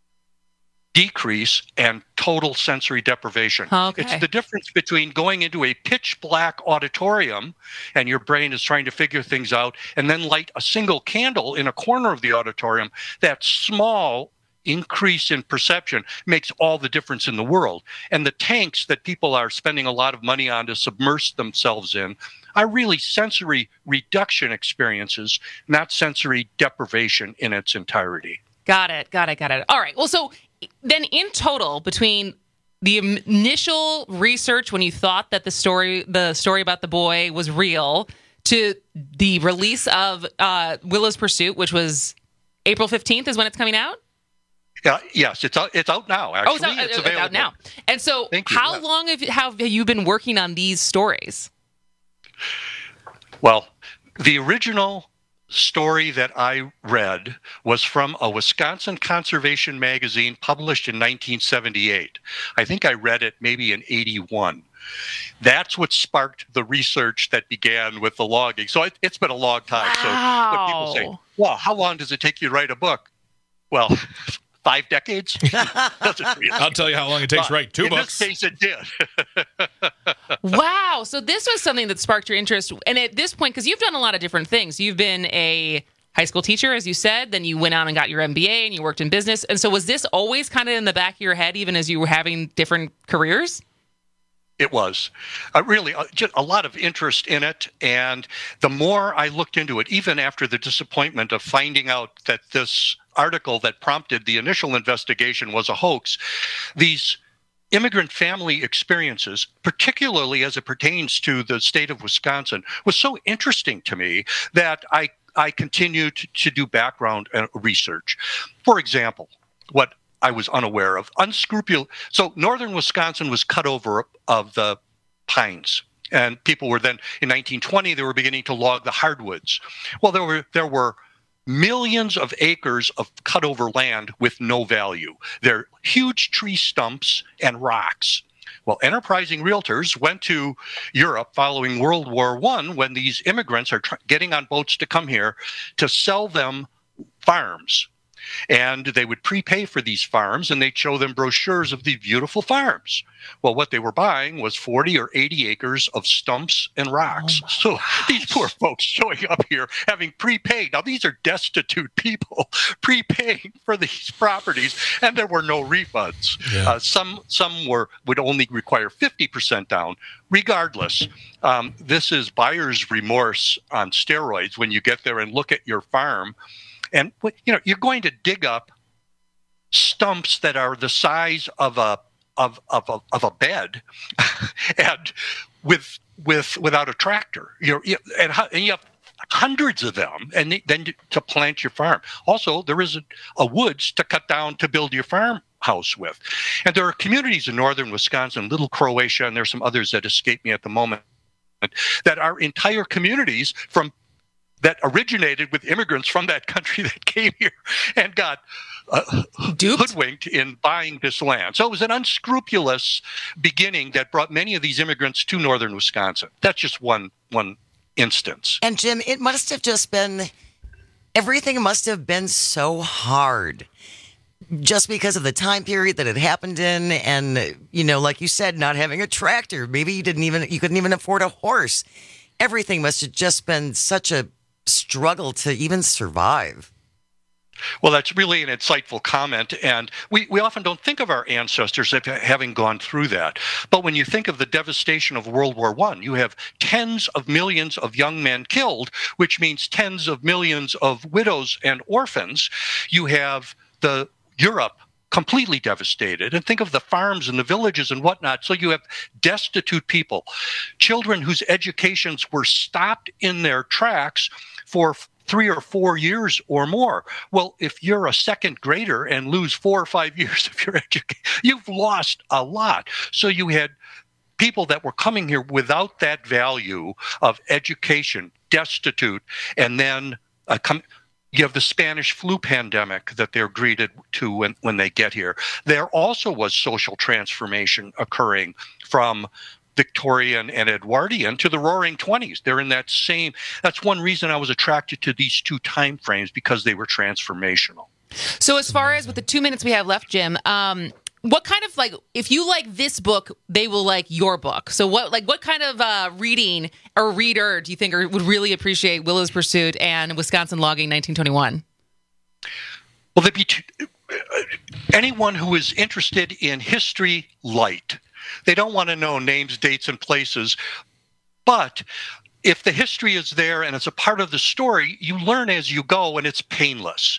decrease and total sensory deprivation. Okay. It's the difference between going into a pitch black auditorium and your brain is trying to figure things out, and then light a single candle in a corner of the auditorium. That small increase in perception makes all the difference in the world. And the tanks that people are spending a lot of money on to submerge themselves in are really sensory reduction experiences, not sensory deprivation in its entirety. Got it. All right. Well, so then in total, between the initial research when you thought that the story about the boy was real, to the release of Willow's Pursuit, which was April 15th is when it's coming out? Yes, it's out now, actually. It's available. Out now. And so how long have you been working on these stories? Well, the original story that I read was from a Wisconsin conservation magazine published in 1978. I think I read it maybe in 81. That's what sparked the research that began with the logging. So it's been a long time. Wow. So when people say, well, how long does it take you to write a book? Well, 5 decades? I'll tell you how long it takes to write 2 books. In this case, it did. Wow. So this was something that sparked your interest. And at this point, because you've done a lot of different things. You've been a high school teacher, as you said. Then you went out and got your MBA and you worked in business. And so was this always kind of in the back of your head, even as you were having different careers? It was really just a lot of interest in it. And the more I looked into it, even after the disappointment of finding out that this article that prompted the initial investigation was a hoax, these immigrant family experiences, particularly as it pertains to the state of Wisconsin, was so interesting to me that I continued to do background research. For example, what I was unaware of, unscrupulous. So northern Wisconsin was cut over of the pines. And people were then, in 1920, they were beginning to log the hardwoods. Well, there were millions of acres of cut over land with no value. They're huge tree stumps and rocks. Well, enterprising realtors went to Europe following World War I when these immigrants are getting on boats to come here to sell them farms. And they would prepay for these farms, and they'd show them brochures of these beautiful farms. Well, what they were buying was 40 or 80 acres of stumps and rocks. So these poor folks showing up here having prepaid. Now, these are destitute people prepaying for these properties, and there were no refunds. Yeah. Some would only require 50% down. Regardless, this is buyer's remorse on steroids when you get there and look at your farm. And you're going to dig up stumps that are the size of a bed, and without a tractor. And you have hundreds of them, and then to plant your farm. Also, there isn't a woods to cut down to build your farmhouse with. And there are communities in northern Wisconsin, Little Croatia, and there's some others that escape me at the moment, that are entire communities that originated with immigrants from that country that came here and got hoodwinked in buying this land. So it was an unscrupulous beginning that brought many of these immigrants to northern Wisconsin. That's just one instance. And Jim, it must have just been, everything must have been so hard just because of the time period that it happened in. And, like you said, not having a tractor, maybe you couldn't even afford a horse. Everything must have just been such a struggle to even survive. Well, that's really an insightful comment, and we often don't think of our ancestors as having gone through that. But when you think of the devastation of World War I, you have tens of millions of young men killed, which means tens of millions of widows and orphans. You have the Europe completely devastated. And think of the farms and the villages and whatnot. So you have destitute people, children whose educations were stopped in their tracks for 3 or 4 years or more. Well, if you're a second grader and lose 4 or 5 years of your education, you've lost a lot. So you had people that were coming here without that value of education, destitute, and then you have the Spanish flu pandemic that they're greeted to when they get here. There also was social transformation occurring from Victorian and Edwardian to the Roaring 20s. They're in that same. That's one reason I was attracted to these two time frames, because they were transformational. So as far as with the 2 minutes we have left, Jim, what kind of, if you like this book, they will like your book. So what kind of reading or reader do you think would really appreciate Willow's Pursuit and Wisconsin Logging 1921? Well, anyone who is interested in history light. They don't want to know names, dates, and places, but if the history is there and it's a part of the story, you learn as you go, and it's painless.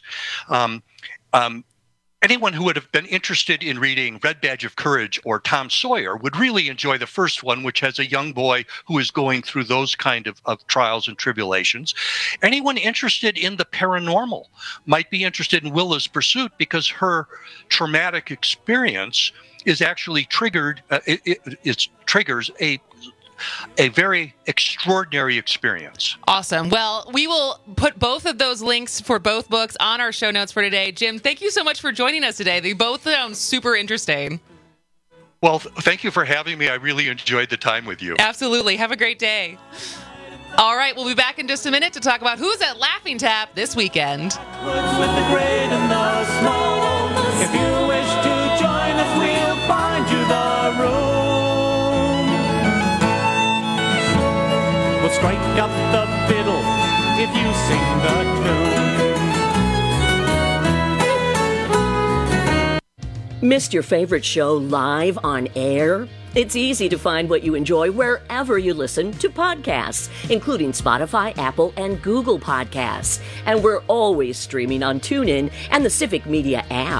Anyone who would have been interested in reading Red Badge of Courage or Tom Sawyer would really enjoy the first one, which has a young boy who is going through those kind of trials and tribulations. Anyone interested in the paranormal might be interested in Willa's Pursuit, because her traumatic experience is actually triggered. It triggers a very extraordinary experience. Awesome. Well, we will put both of those links for both books on our show notes for today. Jim, thank you so much for joining us today. They both sound super interesting. Well, thank you for having me. I really enjoyed the time with you. Absolutely. Have a great day. All right, we'll be back in just a minute to talk about who's at Laughing Tap this weekend. With the great and the small. If you wish to join us, we'll find you the room. We'll strike up the fiddle if you sing the tune. Missed your favorite show live on air? It's easy to find what you enjoy wherever you listen to podcasts, including Spotify, Apple, and Google Podcasts. And we're always streaming on TuneIn and the Civic Media app.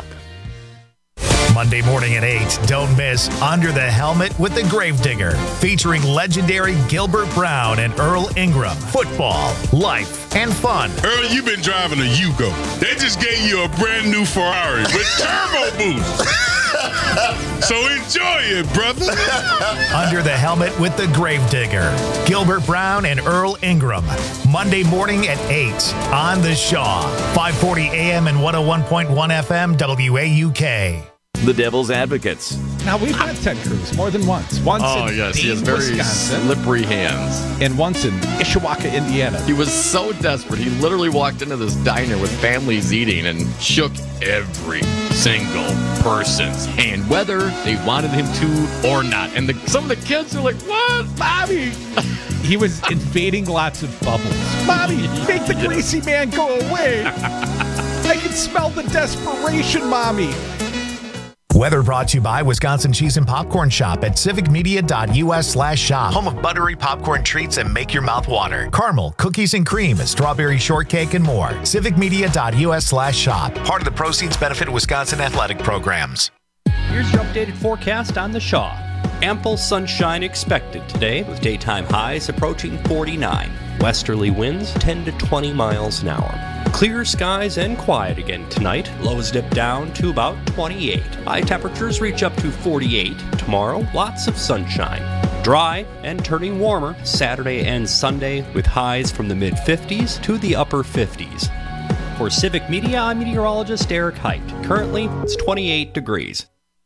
Monday morning at 8, don't miss Under the Helmet with the Gravedigger, featuring legendary Gilbert Brown and Earl Ingram. Football, life, and fun. Earl, you've been driving a Yugo. They just gave you a brand new Ferrari with turbo boost. So enjoy it, brother. Under the Helmet with the Gravedigger, Gilbert Brown and Earl Ingram. Monday morning at 8 on The Shaw, 540 AM and 101.1 FM WAUK. The Devil's Advocates. Now, we've met Ted Cruz more than once. Once in yes, he has Dean, very Wisconsin, slippery hands. and once in Ishawaka, Indiana. He was so desperate, he literally walked into this diner with families eating and shook every single person's hand, whether they wanted him to or not. And some of the kids are like, "What, Bobby?" He was invading lots of bubbles. Mommy, make the greasy man go away. I can smell the desperation, Mommy. Weather brought to you by Wisconsin Cheese and Popcorn Shop at civicmedia.us/shop. Home of buttery popcorn treats and make your mouth water. Caramel, cookies and cream, strawberry shortcake, and more. civicmedia.us/shop. Part of the proceeds benefit Wisconsin athletic programs. Here's your updated forecast on the Shaw. Ample sunshine expected today with daytime highs approaching 49. Westerly winds 10 to 20 miles an hour. Clear skies and quiet again tonight. Lows dip down to about 28. High temperatures reach up to 48. Tomorrow, lots of sunshine. Dry and turning warmer Saturday and Sunday with highs from the mid-50s to the upper 50s. For Civic Media, I'm meteorologist Eric Height. Currently, it's 28 degrees.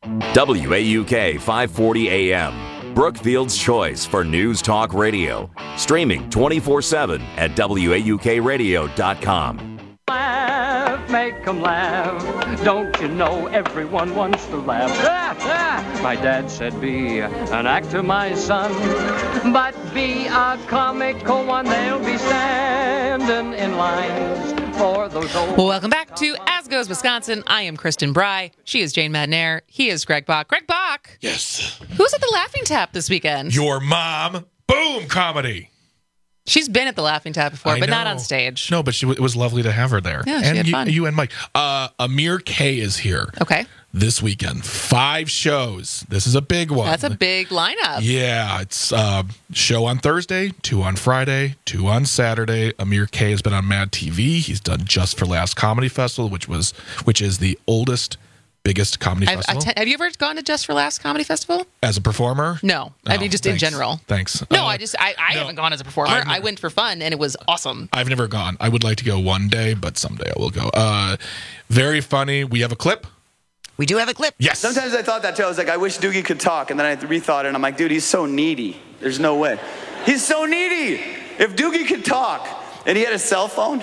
WAUK 540 AM. Brookfield's choice for news talk radio. Streaming 24/7 at WAUKradio.com. Laugh, make 'em laugh. Don't you know everyone wants to laugh? My dad said, be an actor, my son, but be a comical one. They'll be standing in lines for those old... Welcome back to As Goes Wisconsin. I am Kristen Bry. She is Jane Madnair. He is Greg Bach. Greg Bach. Yes. Who's at the Laughing Tap this weekend? Your mom. Boom, comedy. She's been at the Laughing Tap before, but not on stage. No, but it was lovely to have her there. Yeah, she and had fun. You and Mike. Amir K is here. Okay. This weekend. 5 shows. This is a big one. That's a big lineup. Yeah, it's show on Thursday, 2 on Friday, 2 on Saturday. Amir K has been on Mad TV. He's done Just for Laughs Comedy Festival, which is the oldest, biggest comedy festival. Have you ever gone to Just for Laughs Comedy Festival? As a performer? No. I mean, just thanks. in general. Thanks. No, I haven't gone as a performer. I went for fun, and it was awesome. I've never gone. I would like to go one day, but someday I will go. Very funny. We have a clip. We do have a clip. Yes. Sometimes I thought that too. I was like, I wish Doogie could talk. And then I rethought it, and I'm like, dude, he's so needy. There's no way. He's so needy. If Doogie could talk and he had a cell phone,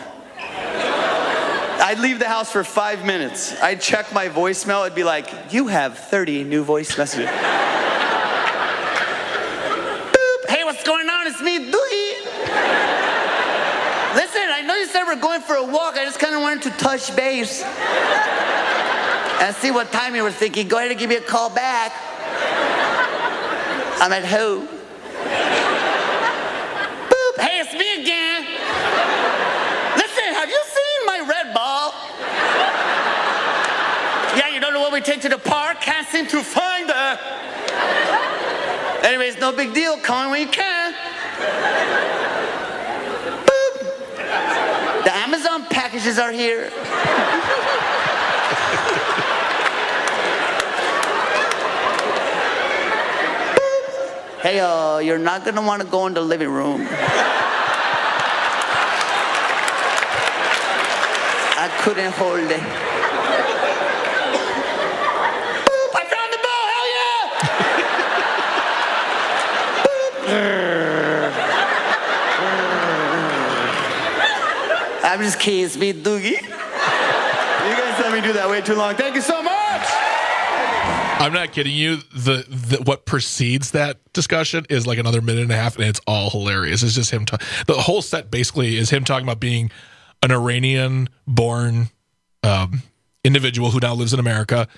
I'd leave the house for 5 minutes. I'd check my voicemail. It'd be like, you have 30 new voice messages. Boop. Hey, what's going on? It's me, Doogie. Listen, I know you said we're going for a walk. I just kind of wanted to touch base. And see what time you were thinking. Go ahead and give me a call back. I'm at home. Boop. Hey, it's me again. Listen, have you seen my red ball? Yeah, you don't know what we take to the park? Can't seem to find her. Anyways, no big deal. Call me when you can. Boop. The Amazon packages are here. Hey, you're not gonna want to go in the living room. I couldn't hold it. Boop, I found the ball, hell yeah! I'm just kidding, it's me, Doogie. You guys let me do that way too long. Thank you so much! I'm not kidding you. The what precedes that discussion is like another minute and a half, and it's all hilarious. It's just him. The whole set basically is him talking about being an Iranian-born individual who now lives in America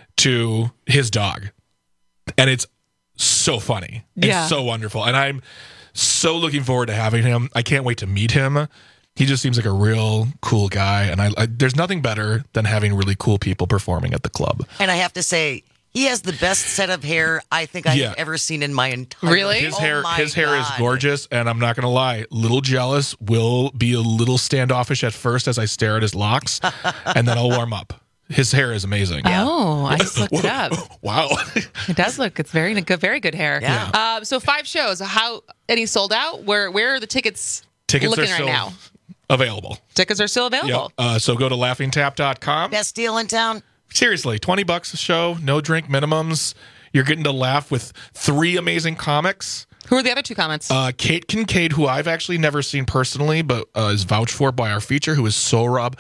to his dog, and it's so funny. Yeah. It's so wonderful, and I'm so looking forward to having him. I can't wait to meet him. He just seems like a real cool guy, and I there's nothing better than having really cool people performing at the club. And I have to say, he has the best set of hair I think I have ever seen in my entire life. His hair is gorgeous, and I'm not going to lie, little jealous, will be a little standoffish at first as I stare at his locks, and then I'll warm up. His hair is amazing. Oh, I just looked it up. Wow. It does look, it's very good hair. Yeah. So 5 shows. Any sold out? Where are the tickets Tickets looking are still right now? available. Tickets are still available. Yep. So go to laughingtap.com. Best deal in town. Seriously, $20 a show, no drink minimums. You're getting to laugh with 3 amazing comics. Who are the other 2 comics? Kate Kincaid, who I've actually never seen personally, but is vouched for by our feature, who is Sohrab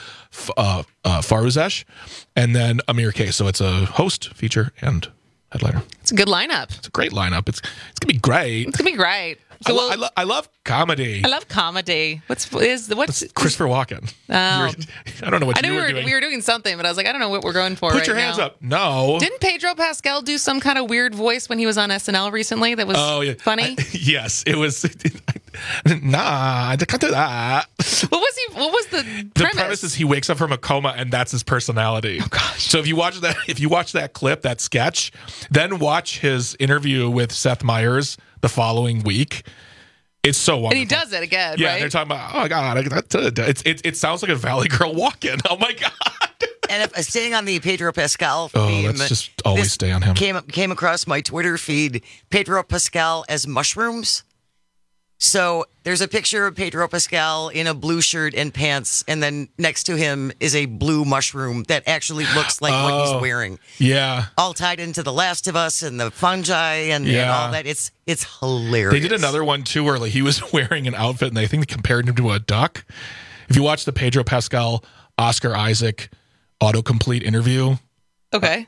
Faruzesh, and then Amir K. So it's a host, feature, and headliner. It's a good lineup. It's a great lineup. It's gonna be great. It's gonna be great. So I love comedy. I love comedy. What's Christopher Walken? I don't know what knew you were doing. we were doing something, but I was like, I don't know what we're going for. Put your right hands now. up. No. Didn't Pedro Pascal do some kind of weird voice when he was on SNL recently? That was funny. Yes, it was. Nah, I can't do that. What was the premise? The premise is he wakes up from a coma, and that's his personality. Oh gosh! So if you watch that clip, that sketch, then watch his interview with Seth Meyers the following week. It's so wonderful. And he does it again, yeah, right? They're talking about, oh my God, it sounds like a Valley Girl walk-in. Oh my God. And if staying on the Pedro Pascal Oh, theme, let's just always stay on him. Came across my Twitter feed, Pedro Pascal as mushrooms. So there's a picture of Pedro Pascal in a blue shirt and pants, and then next to him is a blue mushroom that actually looks like what he's wearing. Yeah. All tied into The Last of Us and the fungi and all that. It's hilarious. They did another one too where like, he was wearing an outfit, and they think they compared him to a duck. If you watch the Pedro Pascal, Oscar Isaac autocomplete interview, okay,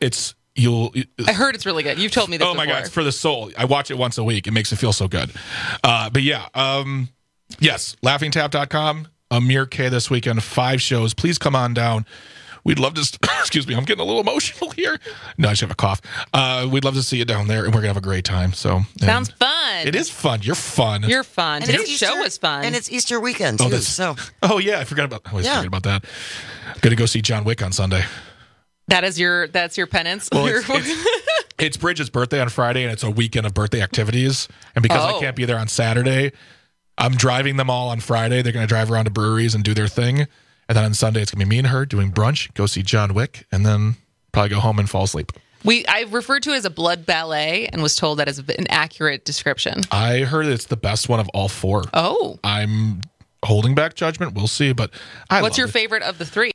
I heard it's really good. You've told me this. Oh my God, it's for the soul. I watch it once a week. It makes it feel so good. But yeah, yes, laughingtap.com. Amir K this weekend, 5 shows. Please come on down. We'd love to, excuse me, I'm getting a little emotional here. No, I just have a cough. We'd love to see you down there, and we're going to have a great time. So sounds fun. It is fun. You're fun. You're fun. And Today's show was fun. And it's Easter weekend, too. Oh, yeah, I always forget about that. Going to go see John Wick on Sunday. That's your penance. Well, it's Bridget's birthday on Friday, and it's a weekend of birthday activities. And because I can't be there on Saturday, I'm driving them all on Friday. They're going to drive around to breweries and do their thing. And then on Sunday, it's going to be me and her doing brunch, go see John Wick, and then probably go home and fall asleep. I referred to it as a blood ballet and was told that is an accurate description. I heard it's the best one of all 4. Oh. I'm holding back judgment. We'll see. But what's your favorite of the 3?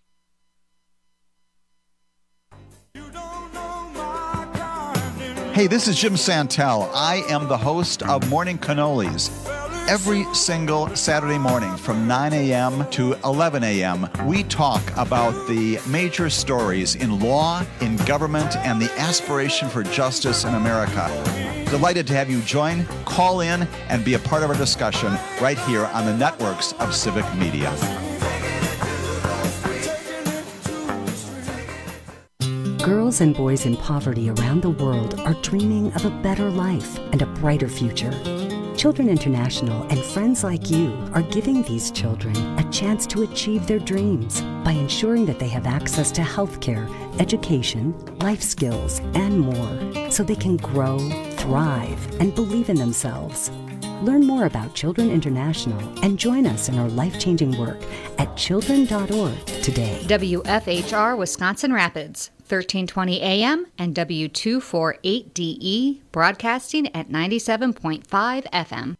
Hey, this is Jim Santel. I am the host of Morning Cannolis. Every single Saturday morning from 9 a.m. to 11 a.m., we talk about the major stories in law, in government, and the aspiration for justice in America. Delighted to have you join, call in, and be a part of our discussion right here on the networks of Civic Media. Girls and boys in poverty around the world are dreaming of a better life and a brighter future. Children International and friends like you are giving these children a chance to achieve their dreams by ensuring that they have access to healthcare, education, life skills, and more, so they can grow, thrive, and believe in themselves. Learn more about Children International and join us in our life-changing work at children.org today. WFHR Wisconsin Rapids, 1320 AM and W248DE, broadcasting at 97.5 FM.